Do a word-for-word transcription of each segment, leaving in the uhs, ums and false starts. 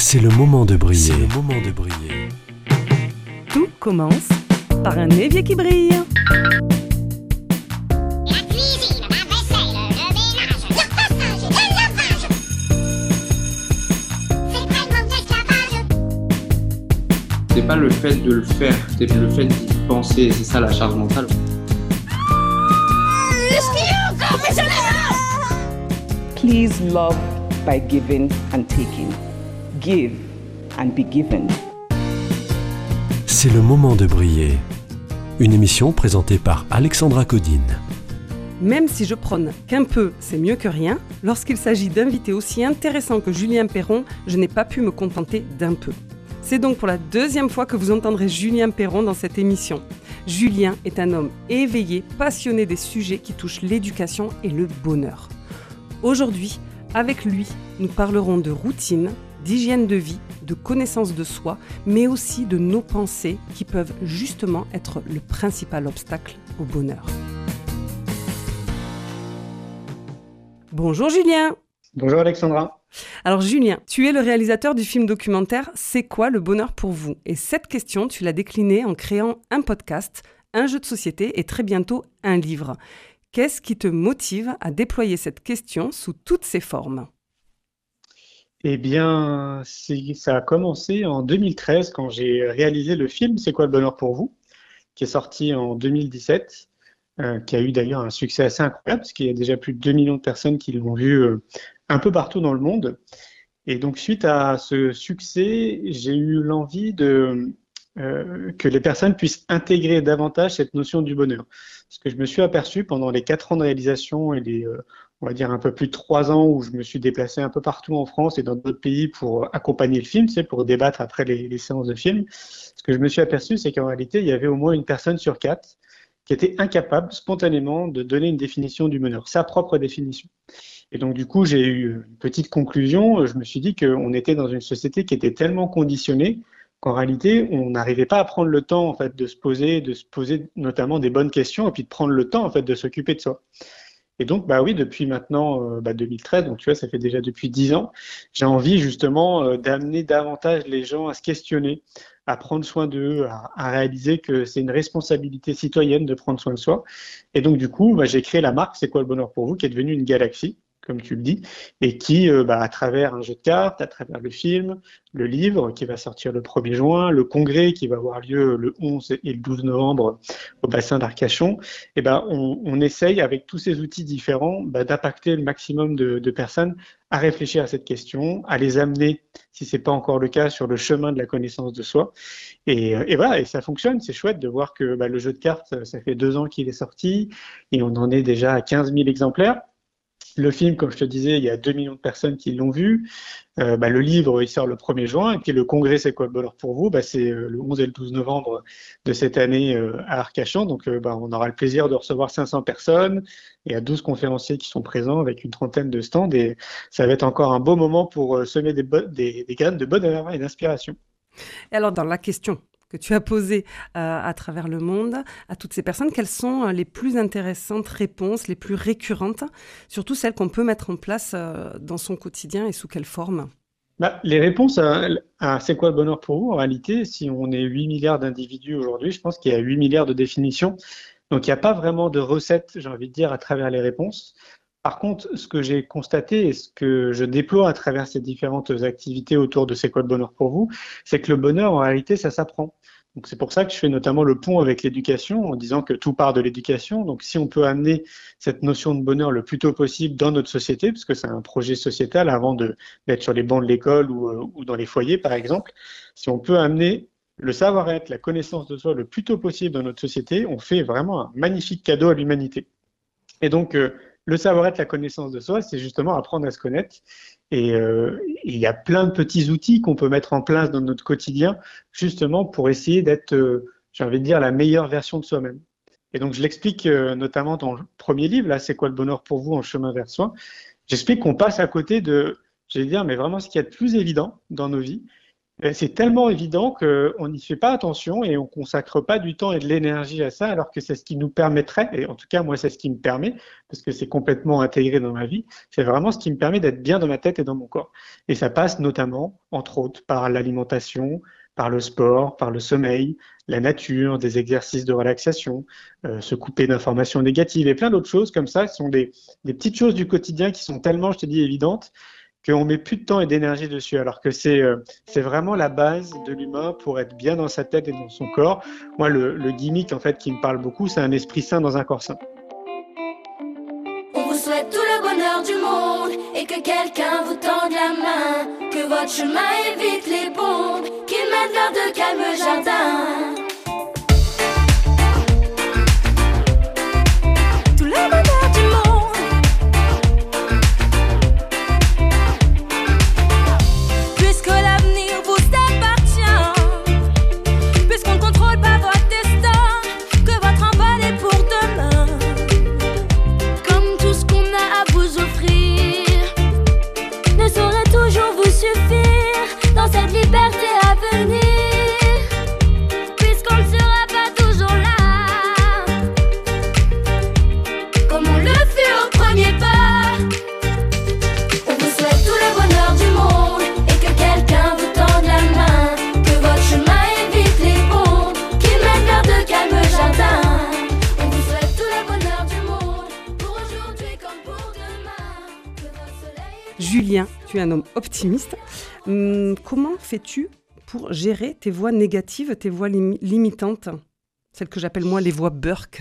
C'est le moment de briller. C'est le moment de briller. Tout commence par un évier qui brille. La cuisine, la vaisselle, le ménage, le passage, le lavage. C'est vraiment de l'esclavage. C'est pas le fait de le faire, c'est le fait d'y penser, c'est ça la charge mentale. Please love by giving and taking. Give and be given. C'est le moment de briller. Une émission présentée par Alexandra Codine. Même si je prône qu'un peu, c'est mieux que rien, lorsqu'il s'agit d'invités aussi intéressants que Julien Perron, je n'ai pas pu me contenter d'un peu. C'est donc pour la deuxième fois que vous entendrez Julien Perron dans cette émission. Julien est un homme éveillé, passionné des sujets qui touchent l'éducation et le bonheur. Aujourd'hui, avec lui, nous parlerons de routine, d'hygiène de vie, de connaissance de soi, mais aussi de nos pensées qui peuvent justement être le principal obstacle au bonheur. Bonjour Julien. Bonjour Alexandra. Alors Julien, tu es le réalisateur du film documentaire « C'est quoi le bonheur pour vous ?» Et cette question, tu l'as déclinée en créant un podcast, un jeu de société et très bientôt un livre. Qu'est-ce qui te motive à déployer cette question sous toutes ses formes ? Eh bien, c'est- ça a commencé en deux mille treize quand j'ai réalisé le film C'est quoi le bonheur pour vous, qui est sorti en deux mille dix-sept, euh, qui a eu d'ailleurs un succès assez incroyable, parce qu'il y a déjà plus de deux millions de personnes qui l'ont vu euh, un peu partout dans le monde. Et donc, suite à ce succès, j'ai eu l'envie de, euh, que les personnes puissent intégrer davantage cette notion du bonheur. Parce que je me suis aperçu pendant les quatre ans de réalisation et les, euh, on va dire, un peu plus de trois ans où je me suis déplacé un peu partout en France et dans d'autres pays pour accompagner le film, tu sais, pour débattre après les, les séances de film. Ce que je me suis aperçu, c'est qu'en réalité, il y avait au moins une personne sur quatre qui était incapable spontanément de donner une définition du bonheur, sa propre définition. Et donc, du coup, j'ai eu une petite conclusion. Je me suis dit qu'on était dans une société qui était tellement conditionnée qu'en réalité, on n'arrivait pas à prendre le temps, en fait, de se poser, de se poser notamment des bonnes questions et puis de prendre le temps, en fait, de s'occuper de soi. Et donc, bah oui, depuis maintenant euh, bah deux mille treize, donc tu vois, ça fait déjà depuis dix ans, j'ai envie justement euh, d'amener davantage les gens à se questionner, à prendre soin d'eux, à, à réaliser que c'est une responsabilité citoyenne de prendre soin de soi. Et donc, du coup, bah, j'ai créé la marque C'est quoi le bonheur pour vous, qui est devenue une galaxie, comme tu le dis, et qui, euh, bah, à travers un jeu de cartes, à travers le film, le livre qui va sortir le premier juin, le congrès qui va avoir lieu le onze et le douze novembre au bassin d'Arcachon, et ben, on, on essaye avec tous ces outils différents bah, d'impacter le maximum de, de personnes à réfléchir à cette question, à les amener, si ce n'est pas encore le cas, sur le chemin de la connaissance de soi. Et, euh, et voilà, et ça fonctionne, c'est chouette de voir que bah, le jeu de cartes, ça fait deux ans qu'il est sorti, et on en est déjà à quinze mille exemplaires. Le film, comme je te disais, il y a deux millions de personnes qui l'ont vu. Euh, bah, le livre, il sort le premier juin. Et puis le congrès, c'est quoi le bonheur pour vous, bah, c'est euh, le onze et le douze novembre de cette année euh, à Arcachon. Donc, euh, bah, on aura le plaisir de recevoir cinq cents personnes. Il y a douze conférenciers qui sont présents avec une trentaine de stands. Et ça va être encore un beau moment pour euh, semer des, bo- des, des graines de bonheur et d'inspiration. Et alors, dans la question que tu as posée euh, à travers le monde, à toutes ces personnes, quelles sont euh, les plus intéressantes réponses, les plus récurrentes, surtout celles qu'on peut mettre en place euh, dans son quotidien et sous quelle forme ? Bah, les réponses à, à c'est quoi le bonheur pour vous, en réalité, si on est huit milliards d'individus aujourd'hui, je pense qu'il y a huit milliards de définitions. Donc, il n'y a pas vraiment de recette, j'ai envie de dire, à travers les réponses. Par contre, ce que j'ai constaté et ce que je déploie à travers ces différentes activités autour de c'est quoi le bonheur pour vous, c'est que le bonheur, en réalité, ça s'apprend. Donc, c'est pour ça que je fais notamment le pont avec l'éducation en disant que tout part de l'éducation. Donc, si on peut amener cette notion de bonheur le plus tôt possible dans notre société, parce que c'est un projet sociétal avant de, d'être sur les bancs de l'école ou, euh, ou dans les foyers, par exemple, si on peut amener le savoir-être, la connaissance de soi le plus tôt possible dans notre société, on fait vraiment un magnifique cadeau à l'humanité. Et donc, euh, le savoir-être, la connaissance de soi, c'est justement apprendre à se connaître. Et euh, il y a plein de petits outils qu'on peut mettre en place dans notre quotidien, justement pour essayer d'être, euh, j'ai envie de dire, la meilleure version de soi-même. Et donc, je l'explique euh, notamment dans le premier livre, là, c'est quoi le bonheur pour vous en chemin vers soi. J'explique qu'on passe à côté de, je vais dire, mais vraiment ce qu'il y a de plus évident dans nos vies, Euh, C'est tellement évident qu'on n'y fait pas attention et on consacre pas du temps et de l'énergie à ça, alors que c'est ce qui nous permettrait, et en tout cas moi c'est ce qui me permet, parce que c'est complètement intégré dans ma vie, c'est vraiment ce qui me permet d'être bien dans ma tête et dans mon corps. Et ça passe notamment, entre autres, par l'alimentation, par le sport, par le sommeil, la nature, des exercices de relaxation, euh, se couper d'informations négatives et plein d'autres choses comme ça. Ce sont des, des petites choses du quotidien qui sont tellement, je te dis, évidentes qu'on met plus de temps et d'énergie dessus, alors que c'est euh, c'est vraiment la base de l'humain pour être bien dans sa tête et dans son corps. Moi, le, le gimmick en fait qui me parle beaucoup, c'est un esprit sain dans un corps sain. On vous souhaite tout le bonheur du monde et que quelqu'un vous tende la main, que votre chemin évite les bombes, qu'il mène vers de calmes jardins. Tout le bonheur du monde, puisque l'avenir vous appartient, puisqu'on ne contrôle pas votre destin, que votre envol est pour demain. Comme tout ce qu'on a à vous offrir ne saurait toujours vous suffire dans cette liberté à venir, puisqu'on ne sera pas toujours là, comme on le fut au premier pas. On vous souhaite tout le bonheur du monde et que quelqu'un vous tende la main, que votre chemin évite les bombes, qu'il mène vers de calmes jardins. On vous souhaite tout le bonheur du monde, pour aujourd'hui comme pour demain, que votre soleil... Julien, tu es un homme optimiste. Hum, comment fais-tu pour gérer tes voix négatives, tes voix lim- limitantes, celles que j'appelle moi les voix Burke?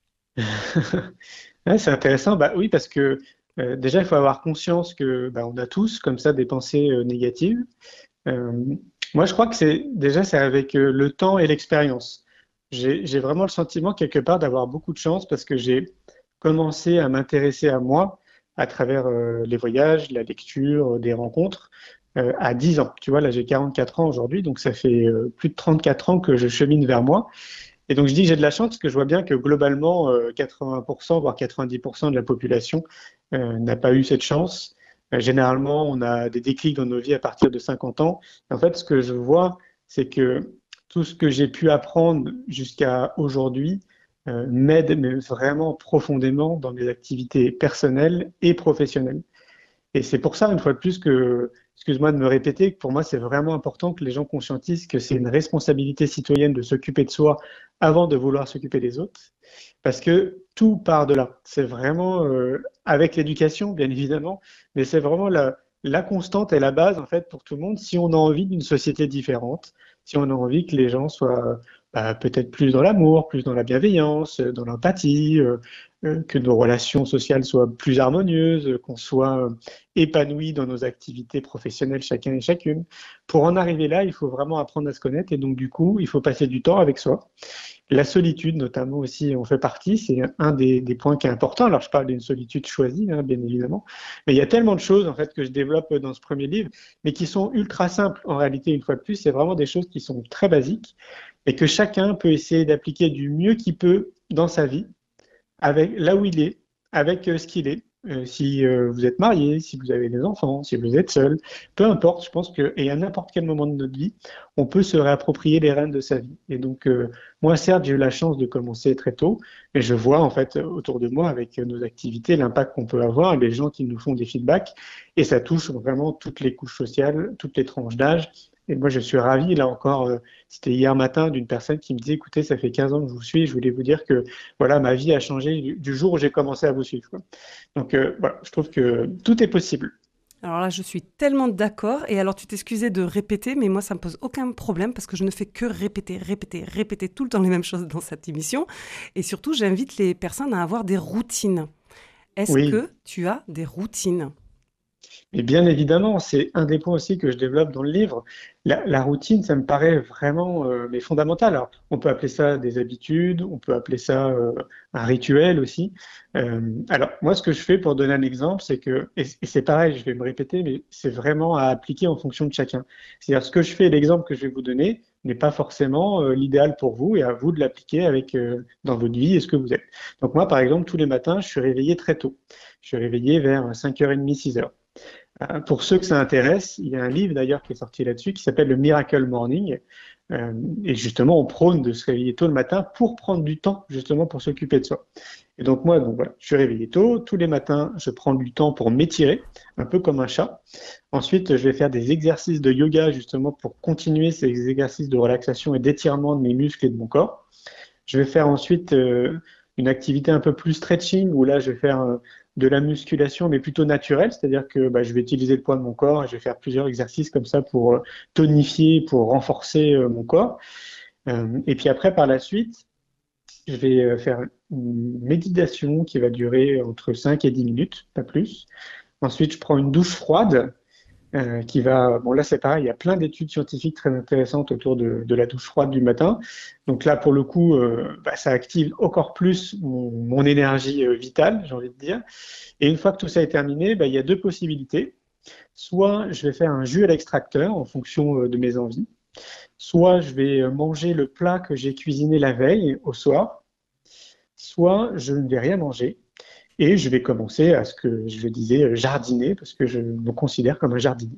Ouais, c'est intéressant. Bah oui, parce que euh, déjà, il faut avoir conscience que bah, on a tous comme ça des pensées euh, négatives. Euh, Moi, je crois que c'est déjà c'est avec euh, le temps et l'expérience. J'ai j'ai vraiment le sentiment quelque part d'avoir beaucoup de chance parce que j'ai commencé à m'intéresser à moi à travers euh, les voyages, la lecture, des rencontres euh, à dix ans. Tu vois, là, j'ai quarante-quatre ans aujourd'hui, donc ça fait euh, plus de trente-quatre ans que je chemine vers moi. Et donc, je dis que j'ai de la chance parce que je vois bien que globalement, euh, quatre-vingts pour cent, voire quatre-vingt-dix pour cent de la population euh, n'a pas eu cette chance. Euh, généralement, on a des déclics dans nos vies à partir de cinquante ans. Et en fait, ce que je vois, c'est que tout ce que j'ai pu apprendre jusqu'à aujourd'hui euh, m'aide mais vraiment profondément dans mes activités personnelles et professionnelles. Et c'est pour ça, une fois de plus, que, excuse-moi de me répéter, que pour moi, c'est vraiment important que les gens conscientisent que c'est une responsabilité citoyenne de s'occuper de soi avant de vouloir s'occuper des autres. Parce que tout part de là. C'est vraiment, euh, avec l'éducation, bien évidemment, mais c'est vraiment la, la constante et la base, en fait, pour tout le monde, si on a envie d'une société différente, si on a envie que les gens soient bah, peut-être plus dans l'amour, plus dans la bienveillance, dans l'empathie, euh, euh, que nos relations sociales soient plus harmonieuses, qu'on soit euh, épanoui dans nos activités professionnelles chacun et chacune. Pour en arriver là, il faut vraiment apprendre à se connaître et donc du coup, il faut passer du temps avec soi. La solitude, notamment aussi, en fait partie, c'est un des, des points qui est important. Alors, je parle d'une solitude choisie, hein, bien évidemment, mais il y a tellement de choses en fait que je développe dans ce premier livre, mais qui sont ultra simples en réalité. Une fois de plus, c'est vraiment des choses qui sont très basiques et que chacun peut essayer d'appliquer du mieux qu'il peut dans sa vie, avec là où il est, avec euh, ce qu'il est. Euh, si euh, vous êtes marié, si vous avez des enfants, si vous êtes seul, peu importe, je pense que, et à n'importe quel moment de notre vie, on peut se réapproprier les rênes de sa vie. Et donc, euh, moi, certes, j'ai eu la chance de commencer très tôt, mais je vois en fait autour de moi, avec nos activités, l'impact qu'on peut avoir, les gens qui nous font des feedbacks, et ça touche vraiment toutes les couches sociales, toutes les tranches d'âge. Et moi, je suis ravi, là encore, euh, c'était hier matin, d'une personne qui me disait, écoutez, ça fait quinze ans que je vous suis, je voulais vous dire que voilà, ma vie a changé du, du jour où j'ai commencé à vous suivre, quoi. Donc euh, voilà, je trouve que tout est possible. Alors là, je suis tellement d'accord. Et alors, tu t'excusais de répéter, mais moi, ça me pose aucun problème parce que je ne fais que répéter, répéter, répéter tout le temps les mêmes choses dans cette émission. Et surtout, j'invite les personnes à avoir des routines. Est-ce Oui. que tu as des routines ? Et bien évidemment, c'est un des points aussi que je développe dans le livre. La, la routine, ça me paraît vraiment euh, mais fondamental. Alors, on peut appeler ça des habitudes, on peut appeler ça euh, un rituel aussi. Euh, alors, moi, ce que je fais pour donner un exemple, c'est que, et, et c'est pareil, je vais me répéter, mais c'est vraiment à appliquer en fonction de chacun. C'est-à-dire, ce que je fais, l'exemple que je vais vous donner, n'est pas forcément euh, l'idéal pour vous et à vous de l'appliquer avec euh, dans votre vie et ce que vous êtes. Donc moi, par exemple, tous les matins, je suis réveillé très tôt. Je suis réveillé vers cinq heures trente, six heures. Euh, pour ceux que ça intéresse, il y a un livre d'ailleurs qui est sorti là-dessus qui s'appelle le Miracle Morning. Euh, et justement, on prône de se réveiller tôt le matin pour prendre du temps justement pour s'occuper de soi. Et donc moi, donc voilà, je suis réveillé tôt. Tous les matins, je prends du temps pour m'étirer, un peu comme un chat. Ensuite, je vais faire des exercices de yoga justement pour continuer ces exercices de relaxation et d'étirement de mes muscles et de mon corps. Je vais faire ensuite euh, une activité un peu plus stretching où là, je vais faire euh, de la musculation, mais plutôt naturelle, c'est-à-dire que bah, je vais utiliser le poids de mon corps et je vais faire plusieurs exercices comme ça pour euh, tonifier, pour renforcer euh, mon corps. Euh, et puis après, par la suite, je vais euh, faire une méditation qui va durer entre cinq et dix minutes, pas plus. Ensuite, je prends une douche froide euh, qui va... Bon, là, c'est pareil, il y a plein d'études scientifiques très intéressantes autour de, de la douche froide du matin. Donc là, pour le coup, euh, bah, ça active encore plus mon, mon énergie euh, vitale, j'ai envie de dire. Et une fois que tout ça est terminé, bah, il y a deux possibilités. Soit je vais faire un jus à l'extracteur en fonction euh, de mes envies. Soit je vais manger le plat que j'ai cuisiné la veille au soir. Soit je ne vais rien manger. Et je vais commencer à ce que je disais jardiner, parce que je me considère comme un jardinier.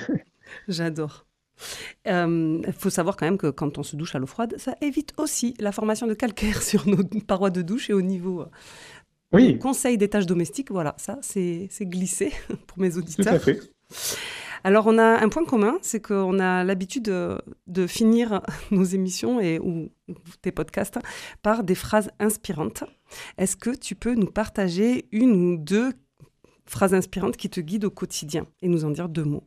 J'adore. Il euh, faut savoir quand même que quand on se douche à l'eau froide, ça évite aussi la formation de calcaire sur nos parois de douche et au niveau... Oui. Conseil des tâches domestiques, voilà, ça c'est, c'est glissé pour mes auditeurs. Tout à fait. Alors on a un point commun, c'est qu'on a l'habitude de, de finir nos émissions et, ou tes podcasts par des phrases inspirantes. Est-ce que tu peux nous partager une ou deux phrases inspirantes qui te guident au quotidien et nous en dire deux mots?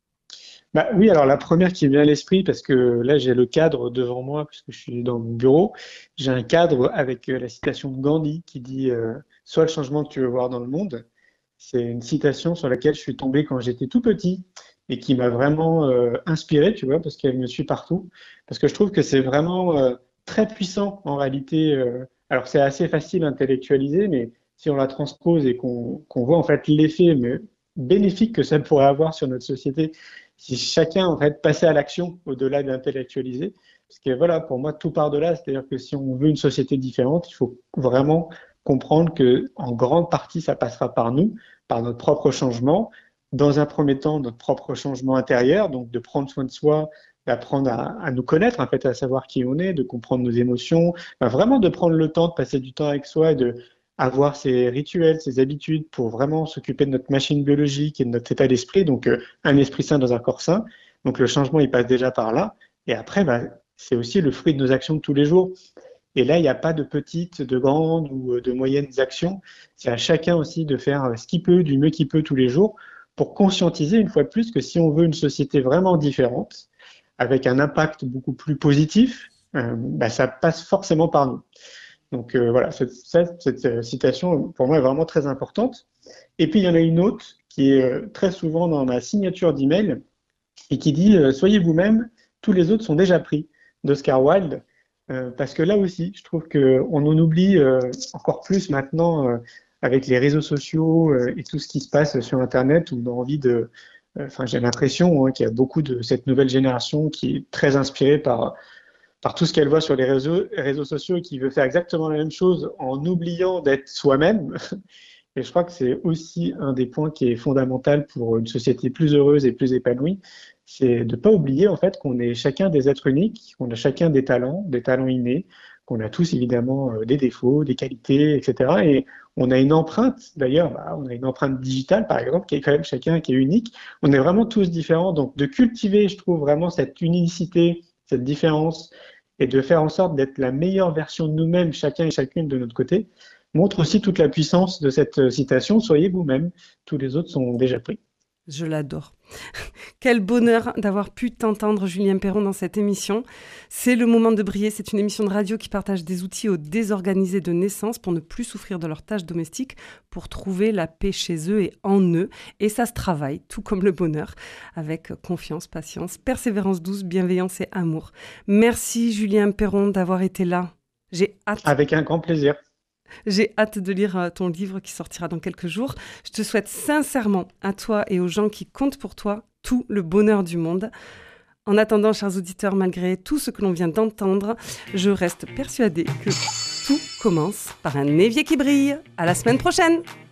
Bah oui, alors la première qui me vient à l'esprit, parce que là j'ai le cadre devant moi, puisque je suis dans mon bureau, j'ai un cadre avec euh, la citation de Gandhi qui dit euh, « Sois le changement que tu veux voir dans le monde ». C'est une citation sur laquelle je suis tombé quand j'étais tout petit et qui m'a vraiment euh, inspiré, tu vois, parce qu'elle me suit partout. Parce que je trouve que c'est vraiment euh, très puissant en réalité. Euh, alors c'est assez facile à intellectualiser, mais si on la transpose et qu'on, qu'on voit en fait l'effet mais, bénéfique que ça pourrait avoir sur notre société, si chacun en fait passait à l'action au-delà d'intellectualiser, parce que voilà, pour moi tout part de là, c'est-à-dire que si on veut une société différente, il faut vraiment comprendre que en grande partie ça passera par nous, par notre propre changement. Dans un premier temps, notre propre changement intérieur, donc de prendre soin de soi, d'apprendre à, à nous connaître, en fait, à savoir qui on est, de comprendre nos émotions, enfin, vraiment de prendre le temps de passer du temps avec soi et de avoir ses rituels, ses habitudes pour vraiment s'occuper de notre machine biologique et de notre état d'esprit, donc euh, un esprit sain dans un corps sain. Donc le changement, il passe déjà par là. Et après, bah, c'est aussi le fruit de nos actions de tous les jours. Et là, il n'y a pas de petites, de grandes ou de moyennes actions. C'est à chacun aussi de faire ce qu'il peut, du mieux qu'il peut tous les jours, pour conscientiser une fois de plus que si on veut une société vraiment différente, avec un impact beaucoup plus positif, euh, bah, ça passe forcément par nous. Donc euh, voilà, cette, cette, cette citation, pour moi, est vraiment très importante. Et puis, il y en a une autre qui est euh, très souvent dans ma signature d'email et qui dit euh, « Soyez vous-même, tous les autres sont déjà pris » d'Oscar Wilde. Euh, parce que là aussi, je trouve qu'on en oublie euh, encore plus maintenant euh, avec les réseaux sociaux euh, et tout ce qui se passe sur Internet, où on a envie de... Enfin, euh, j'ai l'impression hein, qu'il y a beaucoup de cette nouvelle génération qui est très inspirée par, par tout ce qu'elle voit sur les réseaux, réseaux sociaux et qui veut faire exactement la même chose en oubliant d'être soi-même. Et je crois que c'est aussi un des points qui est fondamental pour une société plus heureuse et plus épanouie, c'est de ne pas oublier en fait qu'on est chacun des êtres uniques, qu'on a chacun des talents, des talents innés, qu'on a tous évidemment euh, des défauts, des qualités, et cetera. Et on a une empreinte, d'ailleurs, bah, on a une empreinte digitale par exemple, qui est quand même chacun qui est unique. On est vraiment tous différents, donc de cultiver, je trouve vraiment cette unicité, cette différence, et de faire en sorte d'être la meilleure version de nous-mêmes, chacun et chacune de notre côté, montre aussi toute la puissance de cette citation, soyez vous-même, tous les autres sont déjà pris. Je l'adore. Quel bonheur d'avoir pu t'entendre, Julien Perron, dans cette émission. C'est le moment de briller. C'est une émission de radio qui partage des outils aux désorganisés de naissance pour ne plus souffrir de leurs tâches domestiques, pour trouver la paix chez eux et en eux. Et ça se travaille, tout comme le bonheur, avec confiance, patience, persévérance douce, bienveillance et amour. Merci, Julien Perron, d'avoir été là. J'ai hâte. Avec un grand plaisir. J'ai hâte de lire ton livre qui sortira dans quelques jours. Je te souhaite sincèrement, à toi et aux gens qui comptent pour toi, tout le bonheur du monde. En attendant, chers auditeurs, malgré tout ce que l'on vient d'entendre, je reste persuadée que tout commence par un évier qui brille. À la semaine prochaine!